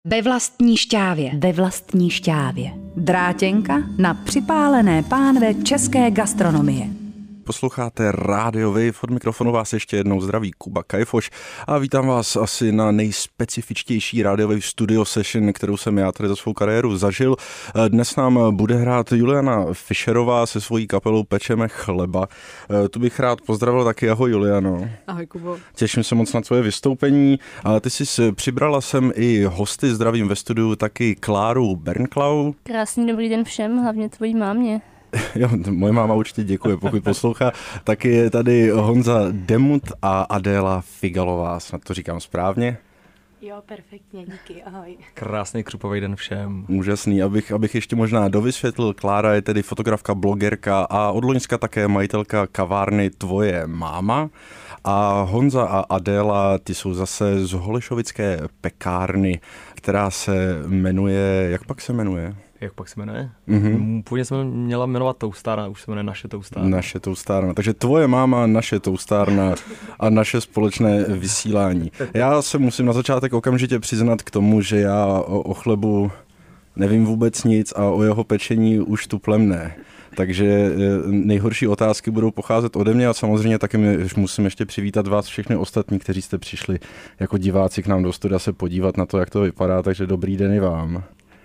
Ve vlastní šťávě. Ve vlastní šťávě. Drátěnka na připálené pánve české gastronomie. Posloucháte Radio Wave, od mikrofonu vás ještě jednou zdraví Kuba Kajfoš a vítám vás asi na nejspecifičtější Radio Wave studio session, kterou jsem já tady za svou kariéru zažil. Dnes nám bude hrát Juliana Fischerová se svojí kapelou Pečeme chleba. Tu bych rád pozdravil taky, ahoj Juliano. Ahoj Kubo. Těším se moc na tvoje vystoupení. Ty jsi přibrala sem i hosty, zdravím ve studiu taky Kláru Bernklau. Krásný dobrý den všem, hlavně tvojí mámě. Jo, moje máma určitě děkuje, pokud poslouchá. Taky je tady Honza Demut a Adéla Figalová, snad to říkám správně. Jo, perfektně, díky, ahoj. Krásný křupový den všem. Úžasný, abych ještě možná dovysvětlil, Klára je tedy fotografka, blogerka a od loňska také majitelka kavárny Tvoje máma. A Honza a Adéla, ty jsou zase z Holešovické pekárny, která se jmenuje, jak pak se jmenuje? Jak pak se jmenuje? Mm-hmm. Původně jsme měla jmenovat Toustárna, už se jmenuje Naše Toustárna. Naše Toustárna. Takže Tvoje máma, Naše Toustárna a naše společné vysílání. Já se musím na začátek okamžitě přiznat k tomu, že já o chlebu nevím vůbec nic a o jeho pečení už tuplem ne. Takže nejhorší otázky budou pocházet ode mě a samozřejmě taky musím ještě přivítat vás všechny ostatní, kteří jste přišli jako diváci k nám do studia se podívat na to, jak to vypadá, takže dobrý den i vám.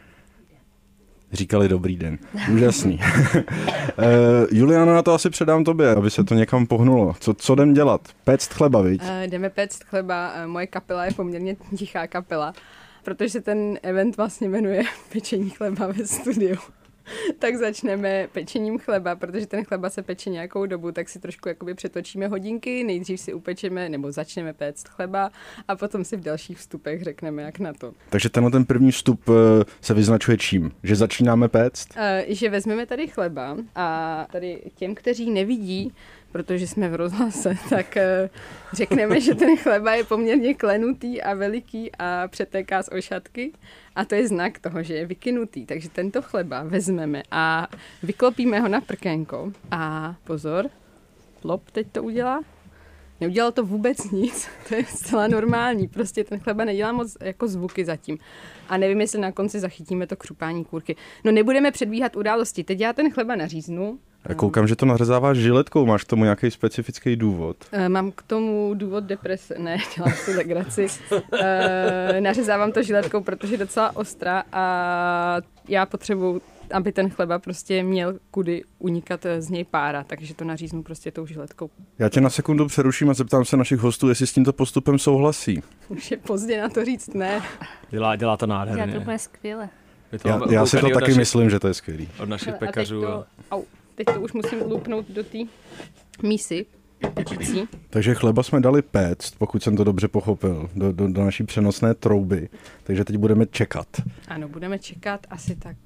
Říkali dobrý den. Úžasný. Juliana, na to asi předám tobě, aby se to někam pohnulo. Co jdem dělat? Péct chleba, viď? Jdeme péct chleba. Moje kapela je poměrně tichá kapela, protože ten event vlastně jmenuje Pečení chleba ve studiu. Tak začneme pečením chleba, protože ten chleba se peče nějakou dobu, tak si trošku jakoby přetočíme hodinky, nejdřív si upečeme nebo začneme péct chleba a potom si v dalších vstupech řekneme, jak na to. Takže ten první vstup se vyznačuje čím? Že začínáme péct? Že vezmeme tady chleba a tady těm, kteří nevidí, protože jsme v rozhlase, tak řekneme, že ten chleba je poměrně klenutý a veliký a přetéká z ošatky a to je znak toho, že je vykynutý. Takže tento chleba vezmeme a vyklopíme ho na prkénko a pozor, plop teď to udělá. Neudělal to vůbec nic, to je zcela normální, prostě ten chleba nedělá moc jako zvuky zatím. A nevím, jestli na konci zachytíme to křupání kůrky. No nebudeme předbíhat události, teď já ten chleba naříznu. Já koukám, že to nařezáváš žiletkou, máš k tomu nějaký specifický důvod? Mám k tomu důvod deprese, ne, dělám si legraci. Nařezávám to žiletkou, protože je docela ostrá a já potřebuji, aby ten chleba prostě měl kudy unikat z něj pára, takže to naříznu prostě tou žiletkou. Já tě na sekundu přeruším a zeptám se našich hostů, jestli s tímto postupem souhlasí. Už je pozdě na to říct ne. Dělá to nádherně. Já to úplně skvěle. Já si to taky myslím, že to je skvělý. Od našich pekařů. Teď to už musím lupnout do té mísy pečící. Takže chleba jsme dali péct, pokud jsem to dobře pochopil, do naší přenosné trouby. Takže teď budeme čekat. Ano, budeme čekat asi tak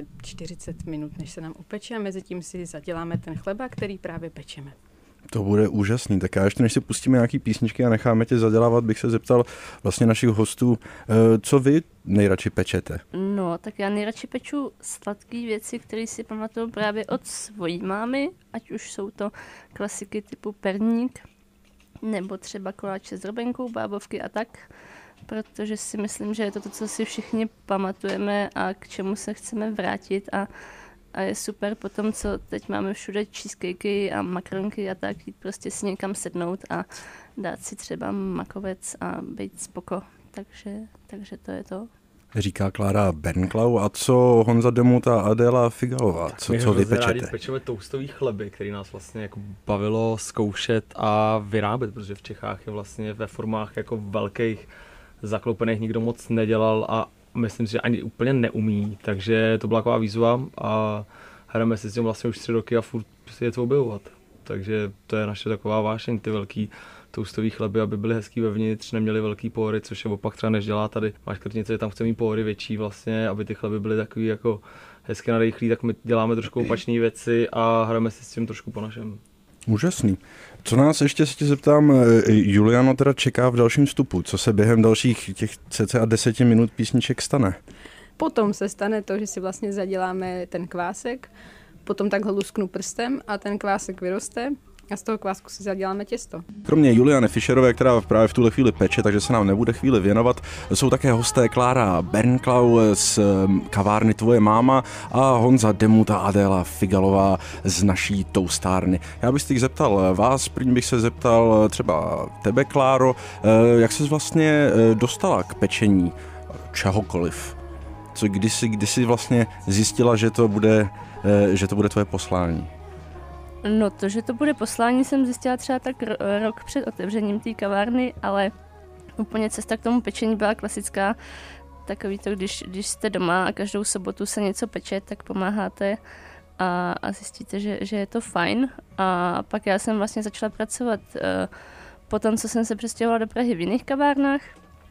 40 minut, než se nám upeče a mezi tím si zaděláme ten chleba, který právě pečeme. To bude úžasný. Tak já ještě než si pustíme nějaký písničky a necháme tě zadělávat, bych se zeptal vlastně našich hostů, co vy nejradši pečete? No, tak já nejradši peču sladké věci, které si pamatuju právě od svojí mámy, ať už jsou to klasiky typu perník, nebo třeba koláče s robenkou, bábovky a tak, protože si myslím, že je to, co si všichni pamatujeme a k čemu se chceme vrátit a je super potom, co teď máme všude cheesecakey a makaronky a tak, jít prostě si někam sednout a dát si třeba makovec a být spoko. Takže to je to. Říká Klára Bernklau. A co Honza Demut a Adéla Figalová? Co vy pečete? Rádi pečeme toustový chleby, který nás vlastně jako bavilo zkoušet a vyrábět, protože v Čechách je vlastně ve formách jako velkých zakloupených nikdo moc nedělal a myslím si, že ani úplně neumí, takže to byla taková výzva a hrajeme si s tím vlastně už 3 roky a furt si je to objevovat. Takže to je naše taková vášeň, ty velký toustový chleby, aby byly hezký vevnitř, neměly velký pohory, což je opak třeba než dělá tady. Máš krtnice, tam chceme mít pohory větší vlastně, aby ty chleby byly takový jako hezky nadejchlý, tak my děláme trošku opačné věci a hrajeme si s tím trošku po našem. Úžasný. Co nás ještě se tě zeptám, Juliano teda čeká v dalším vstupu. Co se během dalších těch cca 10 minut písniček stane? Potom se stane to, že si vlastně zaděláme ten kvásek, potom takhle lusknu prstem a ten kvásek vyroste A z toho kvásku si zaděláme těsto. Kromě Juliany Fischerové, která právě v tuhle chvíli peče, takže se nám nebude chvíli věnovat, jsou také hosté Klára Bernklau z kavárny Tvoje máma a Honza Demut a Adéla Figalová z naší toustárny. Já bych se zeptal vás, první bych se zeptal třeba tebe, Kláro, jak ses vlastně dostala k pečení čehokoliv? Kdy jsi vlastně zjistila, že to bude tvoje poslání? No to, že to bude poslání, jsem zjistila třeba tak rok před otevřením té kavárny, ale úplně cesta k tomu pečení byla klasická. Takový to, když jste doma a každou sobotu se něco peče, tak pomáháte a zjistíte, že je to fajn. A pak já jsem vlastně začala pracovat po tom, co jsem se přestěhovala do Prahy v jiných kavárnách,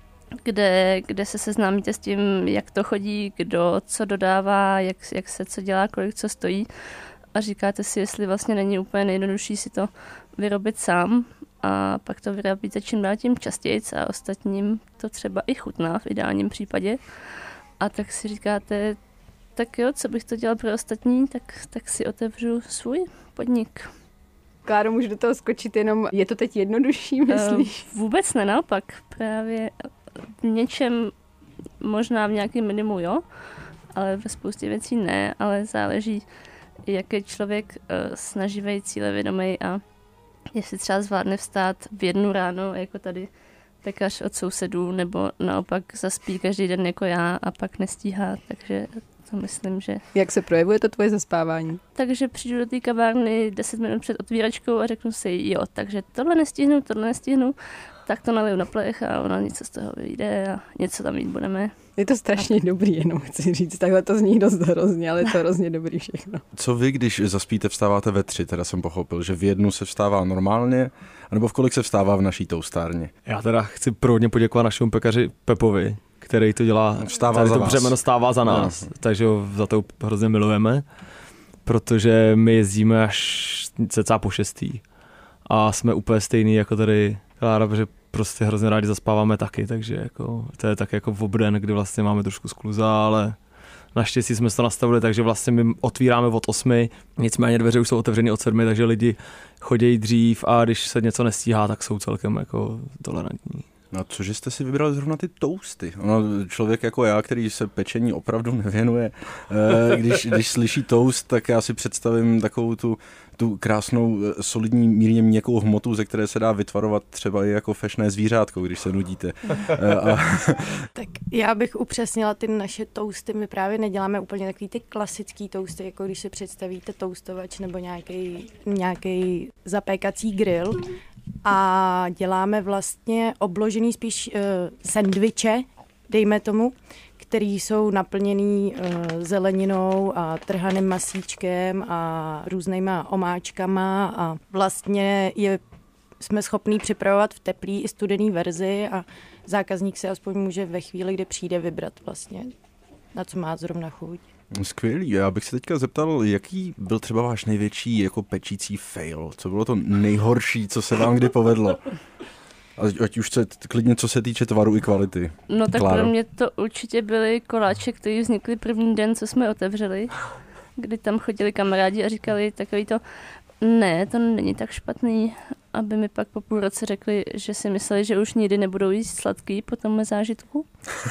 kde se seznámíte s tím, jak to chodí, kdo co dodává, jak se co dělá, kolik co stojí. A říkáte si, jestli vlastně není úplně nejjednodušší si to vyrobit sám a pak to vyrábíte čím dál tím častěji a ostatním to třeba i chutná v ideálním případě. A tak si říkáte, tak jo, co bych to dělal pro ostatní, tak si otevřu svůj podnik. Kláro, můžu do toho skočit jenom, je to teď jednodušší, myslíš? Vůbec ne, naopak. Právě v něčem, možná v nějakém minimu, jo, ale ve spoustě věcí ne, ale záleží, jak je člověk snaživý, cílevědomý a jestli třeba zvládne vstát v 1 ráno, jako tady pekař od sousedů, nebo naopak zaspí každý den jako já a pak nestíhá, takže to myslím, že... Jak se projevuje to tvoje zaspávání? Takže přijdu do té kavárny 10 minut před otvíračkou a řeknu si, jo, takže tohle nestihnu, tak to naliju na plech a ona něco z toho vyjde a něco tam mít budeme. Je to strašně dobrý, jenom chci říct, takhle to zní dost hrozně, ale je to hrozně dobrý všechno. Co vy, když zaspíte, vstáváte ve 3, teda jsem pochopil, že v 1 se vstává normálně, anebo v kolik se vstává v naší toustárně? Já teda chci prvně poděkovat našemu pekaři Pepovi, který to dělá, tady to břemeno stává za nás, takže ho za to hrozně milujeme, protože my jezdíme až cca po 6. A jsme úplně stejný jako tady Klára, protože prostě hrozně rádi zaspáváme taky, takže jako, to je tak jako v obden, kdy vlastně máme trošku skluza, ale naštěstí jsme se to nastavili, takže vlastně my otvíráme od 8, nicméně dveře už jsou otevřeny od 7, takže lidi chodí dřív a když se něco nestíhá, tak jsou celkem jako tolerantní. No cože jste si vybrali zrovna ty toasty? Ono, člověk jako já, který se pečení opravdu nevěnuje, když slyší toast, tak já si představím takovou tu krásnou, solidní, mírně měkkou hmotu, ze které se dá vytvarovat třeba i jako fešné zvířátko, když se nudíte. Tak já bych upřesnila ty naše toasty. My právě neděláme úplně takový ty klasický toasty, jako když si představíte toastovač nebo nějaký zapékací grill. A děláme vlastně obložený spíš sendviče, dejme tomu, který jsou naplněný zeleninou a trhaným masíčkem a různýma omáčkama a vlastně jsme schopní připravovat v teplý i studený verzi a zákazník si aspoň může ve chvíli, kdy přijde, vybrat vlastně, na co má zrovna chuť. Skvělý. Já bych se teďka zeptal, jaký byl třeba váš největší jako pečící fail? Co bylo to nejhorší, co se vám kdy povedlo? Ať už klidně co se týče tvaru i kvality. No tak Kláro. pro mě to určitě byly koláče, které vznikly první den, co jsme otevřeli, kdy tam chodili kamarádi a říkali takový to, ne, to není tak špatný, aby mi pak po půl roce řekli, že si mysleli, že už nikdy nebudou jíst sladký po tomhle zážitku.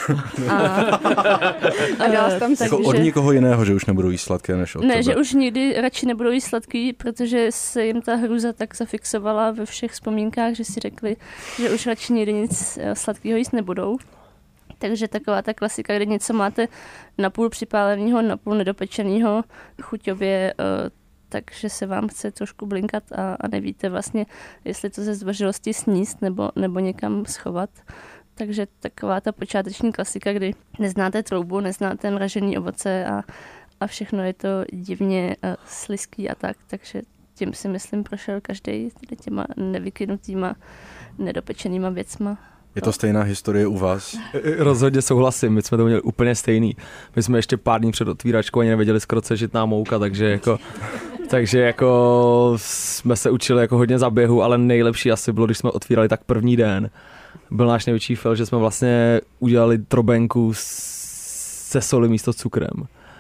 A dala tam jako od někoho jiného, že už nebudou jíst sladké než od ne, tebe. že už nikdy radši nebudou jíst sladký, protože se jim ta hrůza tak zafixovala ve všech vzpomínkách, že si řekli, že už radši nikdy nic sladkého jíst nebudou. Takže taková ta klasika, kde něco máte napůl připálenýho, napůl nedopečenýho, chuťově, takže se vám chce trošku blinkat a nevíte vlastně, jestli to ze zdvořilosti sníst nebo někam schovat. Takže taková ta počáteční klasika, kdy neznáte troubu, neznáte mražený ovoce a všechno je to divně slizký a tak. Takže tím si myslím prošel každý těma nevykynutýma, nedopečenýma věcma. Je to stejná historie u vás? Rozhodně souhlasím, my jsme to měli úplně stejný. My jsme ještě pár dní před otvíračkou ani nevěděli skoro, co je žitná mouka, takže jako jsme se učili jako hodně za běhu, ale nejlepší asi bylo, když jsme otvírali tak první den. Byl náš největší fail, že jsme vlastně udělali trobenku se soli místo cukrem.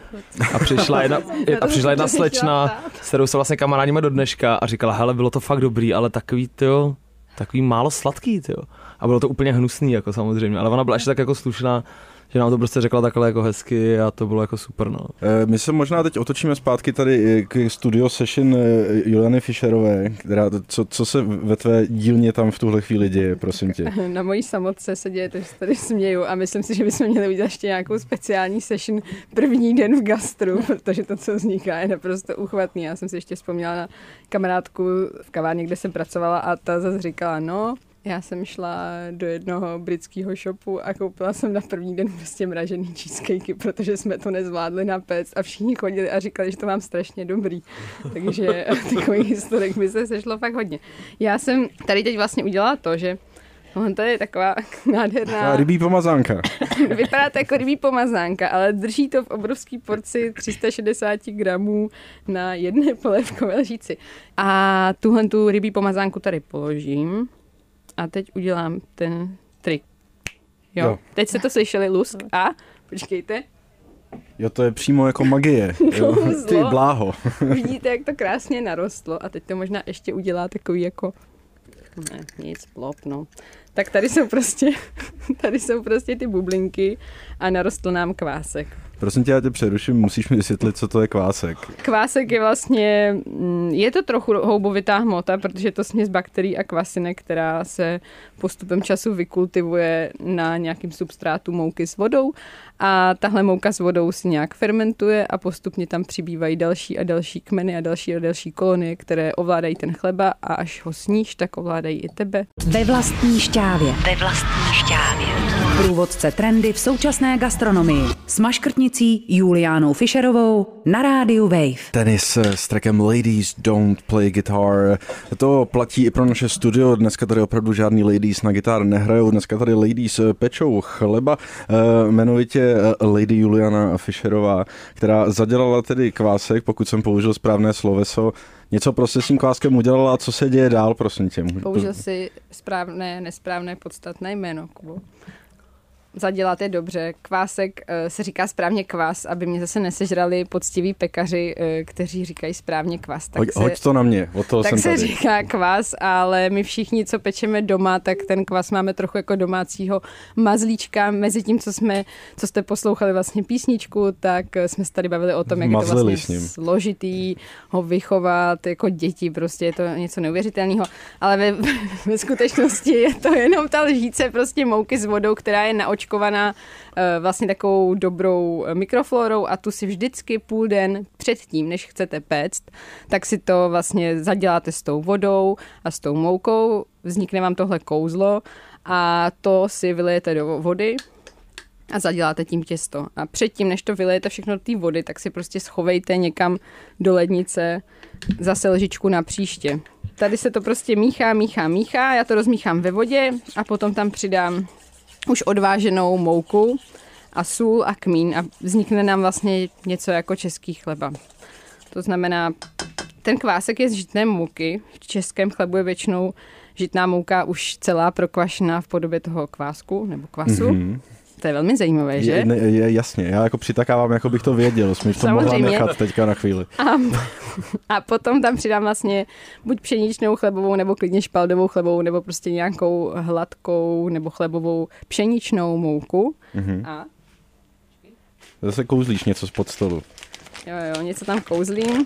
A přišla jedna slečna, s kterou se vlastně kamarádíme do dneška a říkala, hele, bylo to fakt dobrý, ale takový málo sladký, tyjo. A bylo to úplně hnusný, jako samozřejmě, ale ona byla ještě tak jako slušná, že nám to prostě řekla takhle jako hezky a to bylo jako super, no. My se možná teď otočíme zpátky tady k studio session Juliany Fischerové, která, co se ve tvé dílně tam v tuhle chvíli děje, prosím tě? Na mojí samotce se děje, takže se tady směju a myslím si, že bychom měli udělat ještě nějakou speciální session první den v gastru, protože to, co vzniká, je naprosto uchvatný. Já jsem si ještě vzpomněla na kamarádku v kavárně, kde jsem pracovala a ta zase říkala, no, já jsem šla do jednoho britského shopu a koupila jsem na první den prostě mražený cheesecakey, protože jsme to nezvládli napéct a všichni chodili a říkali, že to mám strašně dobrý. Takže takových historik by se sešlo fakt hodně. Já jsem tady teď vlastně udělala to, že to je taková nádherná... Rybí pomazánka. Vypadá to jako rybí pomazánka, ale drží to v obrovský porci 360 gramů na jedné polévkové lžíci. A tu rybí pomazánku tady položím. A teď udělám ten trik. Jo. Teď se to slyšeli, lusk a, počkejte. Jo, to je přímo jako magie. Jo. Ty bláho. Vidíte, jak to krásně narostlo a teď to možná ještě udělá takový jako, ne, nic, plop, no. Tak tady jsou prostě ty bublinky a narostl nám kvásek. Prosím tě, já tě přeruším, musíš mi vysvětlit, co to je kvásek. Kvásek je vlastně, je to trochu houbovitá hmota, protože je to směs bakterií a kvasinek, která se postupem času vykultivuje na nějakým substrátu mouky s vodou a tahle mouka s vodou si nějak fermentuje a postupně tam přibývají další a další kmeny a další kolonie, které ovládají ten chleba a až ho sníš, tak ovládají i tebe. Ve vlastní šťávě. Průvodce trendy v současné gastronomii s maškrtnicí Juliánou Fischerovou na rádiu Wave. Tenis s trackem Ladies Don't Play Guitar. To platí i pro naše studio. Dneska tady opravdu žádný ladies na gitar nehrajou. Dneska tady ladies pečou chleba. Jmenovitě Lady Juliana Fischerová, která zadělala tedy kvásek, pokud jsem použil správné sloveso. Něco prostě s tím kváskem udělala a co se děje dál, prosím tě? Použil si správné, nesprávné, podstatné jméno, Kubo. Zaděláte dobře. Kvásek se říká správně kvás, aby mě zase nesežrali poctiví pekaři, kteří říkají správně kvás. Hoď to na mě, od toho tak jsem tady. Tak se říká kvás, ale my všichni, co pečeme doma, tak ten kvás máme trochu jako domácího mazlíčka. Mezi tím, co jste poslouchali vlastně písničku, tak jsme se tady bavili o tom, jak je to vlastně složitý ho vychovat jako děti, prostě je to něco neuvěřitelného. Ale ve skutečnosti je to jenom ta lžíce prostě mouky s vodou, která je naočkovaná vlastně takovou dobrou mikroflorou a tu si vždycky půl den předtím, než chcete péct, tak si to vlastně zaděláte s tou vodou a s tou moukou, vznikne vám tohle kouzlo a to si vylijete do vody a zaděláte tím těsto. A předtím, než to vylijete všechno do té vody, tak si prostě schovejte někam do lednice zase lžičku na příště. Tady se to prostě míchá, já to rozmíchám ve vodě a potom tam přidám už odváženou mouku a sůl a kmín a vznikne nám vlastně něco jako český chleba. To znamená, ten kvásek je z žitné mouky. V českém chlebu je většinou žitná mouka už celá prokvašená v podobě toho kvásku nebo kvasu. Mm-hmm. To je velmi zajímavé, že? Je jasně, já jako přitakávám, jako bych to věděl, jsme to mohla nechat teďka na chvíli. A potom tam přidám vlastně buď pšeničnou chlebovou, nebo klidně špaldovou chlebovou, nebo prostě nějakou hladkou nebo chlebovou pšeničnou mouku. Mm-hmm. A zase kouzlíš něco spod stolu. Jo, něco tam kouzlím.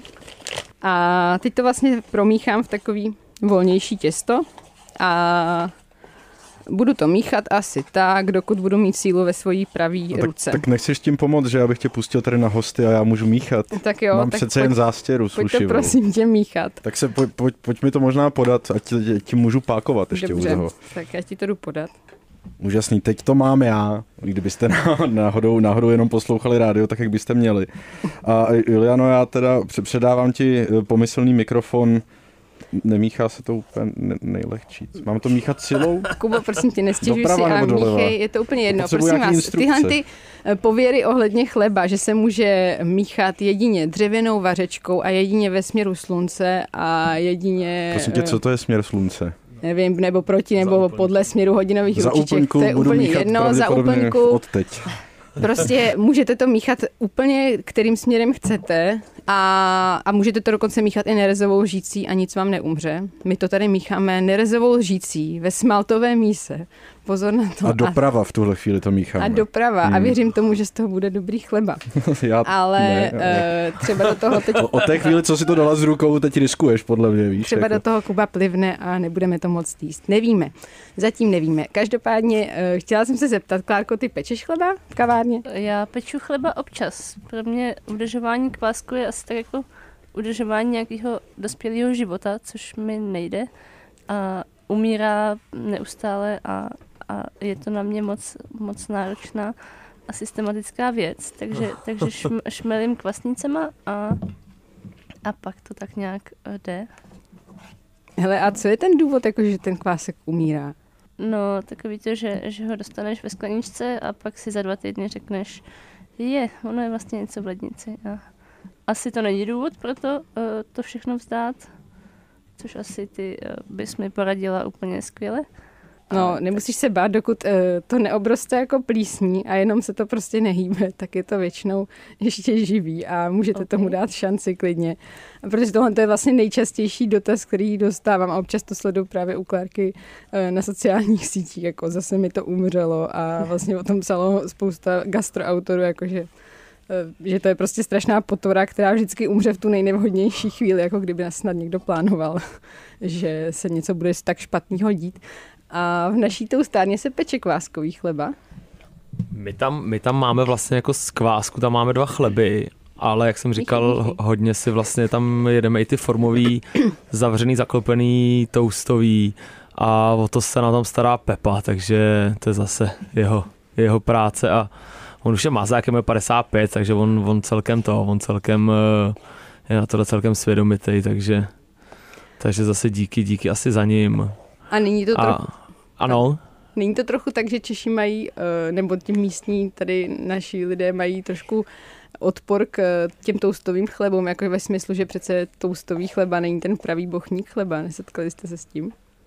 A teď to vlastně promíchám v takový volnější těsto a budu to míchat asi tak, dokud budu mít sílu ve svojí pravý ruce. Tak nechceš tím pomoct, že já bych tě pustil tady na hosty a já můžu míchat? Tak jo. Mám tak přece jen zástěru slušivou. Pojď to prosím tě míchat. Tak se pojď mi to možná podat, ať ti můžu pákovat ještě. Dobře, u toho. Tak já ti to jdu podat. Úžasný, teď to mám já, kdybyste náhodou jenom poslouchali rádio, tak jak byste měli. A Juliano, já teda předávám ti pomyslný mikrofon. Nemíchá se to úplně nejlehčí. Mám to míchat silou? Kubo, prosím tě, nestěžuj si a míchej, je to úplně jedno. Prosím vás, tyhle ty pověry ohledně chleba, že se může míchat jedině dřevěnou vařečkou a jedině ve směru slunce a jedině... Prosím tě, co to je směr slunce? Nevím, nebo proti, nebo podle směru hodinových ručiček. To je úplně jedno. Za úplňku odteď. Prostě můžete to míchat úplně, kterým směrem chcete a můžete to dokonce míchat i nerezovou lžící a nic vám neumře. My to tady mícháme nerezovou lžící ve smaltové míse. Pozor na to. A doprava v tuhle chvíli to mícháme. A doprava. A věřím tomu, že z toho bude dobrý chleba. Ale třeba do toho teď... O té chvíli, co si to dala z rukou, teď riskuješ, podle mě, víš. Třeba jako. do toho Kuba plivne a nebudeme to moc jíst. Nevíme. Zatím nevíme. Každopádně chtěla jsem se zeptat, Klárko, ty pečeš chleba v kavárně? Já peču chleba občas. Pro mě udržování kvásku je asi tak jako udržování nějakého dospělého života, což mi nejde. A umírá neustále a je to na mě moc náročná a systematická věc. Takže šmelím kvasnicema a pak to tak nějak jde. Hele, a co je ten důvod, jako, že ten kvásek umírá? No, takový to, že ho dostaneš ve skleničce a pak si za 2 týdny řekneš, ono je vlastně něco v lednici. A asi to není důvod pro to všechno vzdát, což asi ty bys mi poradila úplně skvěle. No, nemusíš se bát, dokud to neobroste jako plísní a jenom se to prostě nehýbe, tak je to většinou ještě živý a můžete tomu dát šanci klidně. A protože tohle je vlastně nejčastější dotaz, který dostávám a občas to sleduju právě u Klárky na sociálních sítích, jako zase mi to umřelo a vlastně o tom psalo spousta gastroautorů, jakože že to je prostě strašná potvora, která vždycky umře v tu nejnevhodnější chvíli, jako kdyby nás snad někdo plánoval, že se něco bude tak špatného dít. A v naší toustárně se peče kváskový chleba. My tam máme vlastně jako z kvásku, tam máme 2 chleby, ale jak jsem říkal, hodně si vlastně tam jedeme i ty formový, zavřený, zaklopený, toastový a o to se na tom stará Pepa, takže to je zase jeho práce a on už je mazák, je 55, takže on celkem je na to celkem svědomitý, takže zase díky asi za ním. A není to trochu... Ano. Není to trochu tak, že Češi mají, nebo ti místní tady naši lidé mají trošku odpor k těm toustovým chlebům, jako ve smyslu, že přece toustový chleba není ten pravý bochník chleba. Nesetkali jste se s tím?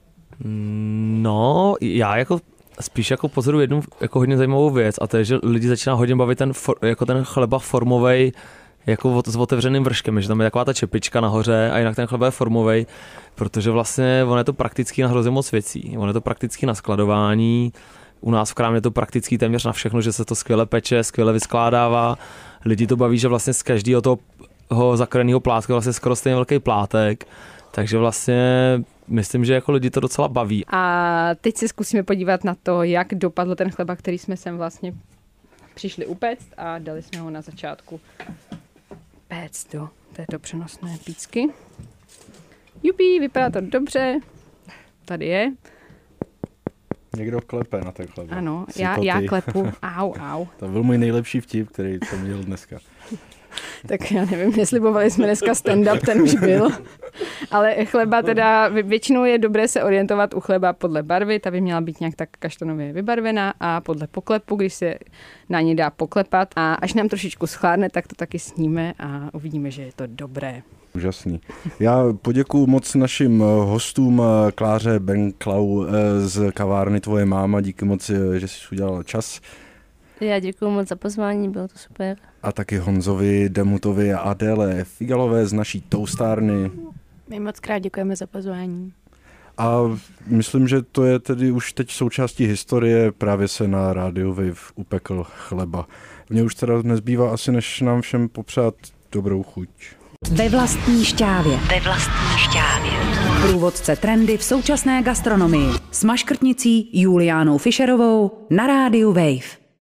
No, já spíš pozoruji jednu jako hodně zajímavou věc a to je, že lidi začíná hodně bavit ten chleba formovej jako s otevřeným vrškem, že tam je taková ta čepička nahoře a jinak ten chleba je formovej, protože vlastně on je to praktický na hrozně moc věcí. On je to praktický na skladování, u nás v krámě je to praktický téměř na všechno, že se to skvěle peče, skvěle vyskládává. Lidi to baví, že vlastně z každého toho zakrojeného plátka vlastně skoro stejně velký plátek, takže vlastně myslím, že jako lidi to docela baví. A teď se zkusíme podívat na to, jak dopadl ten chleba, který jsme sem vlastně přišli upéct a dali jsme ho na začátku péct do této přenosné pícky. Jupí, vypadá to dobře. Tady je. Někdo klepe na ten chleba. Ano, já klepu. Au. To byl můj nejlepší vtip, který jsem měl dneska. Tak já nevím, neslibovali jsme dneska stand-up, ten už byl. Ale chleba teda, většinou je dobré se orientovat u chleba podle barvy, ta by měla být nějak tak kaštanově vybarvená a podle poklepu, když se na ní dá poklepat a až nám trošičku schládne, tak to taky sníme a uvidíme, že je to dobré. Úžasný. Já poděkuju moc našim hostům, Kláře Benklau z kavárny Tvoje máma, díky moc, že jsi udělal čas. Já děkuju moc za pozvání, bylo to super. A taky Honzovi, Demutovi a Adéle Figalové z naší toustárny. My moc krát děkujeme za pozvání. A myslím, že to je tedy už teď součástí historie, právě se na rádiu Wave upekl chleba. Mně už teda nezbývá asi, než nám všem popřát dobrou chuť. Ve vlastní šťávě. Průvodce trendy v současné gastronomii s maškrtnicí Juliánou Fischerovou na rádiu Wave.